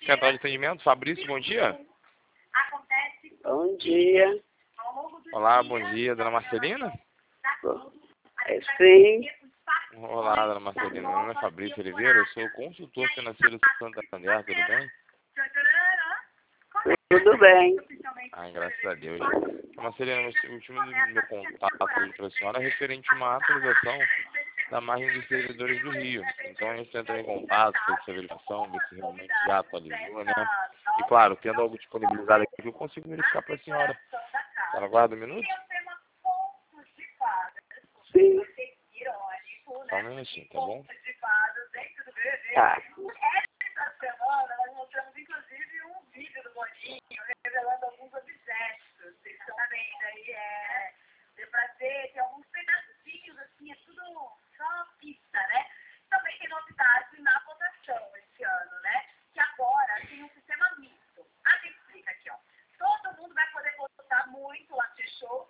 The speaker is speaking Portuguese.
Central de Atendimento, Fabrício, bom dia. Bom dia. Olá, bom dia, dona Marcelina? Sim. Olá, dona Marcelina, meu nome é Fabrício Oliveira, eu sou consultor financeiro do Santander, tudo bem? Tudo bem. Graças a Deus. Dona Marcelina, o último do meu contato para a senhora é referente a uma atualização da margem dos servidores do Rio. Então a gente entrou em contato, fez essa verificação, ver se realmente já atualizou, né? E claro, tendo algo disponibilizado aqui, eu consigo verificar para a senhora. A senhora aguarda um minuto? Sim. Só um minutinho, tá bom? Tá. Essa semana nós mostramos inclusive um vídeo do Boninho revelando alguns objetos. Exatamente. Aí deu pra ver, tem alguns pedacinhos assim, é tudo só pista, né? Também tem novidades na votação esse ano, né? Que agora tem um sistema misto. A gente explica aqui, ó. Todo mundo vai poder votar muito lá, fechou.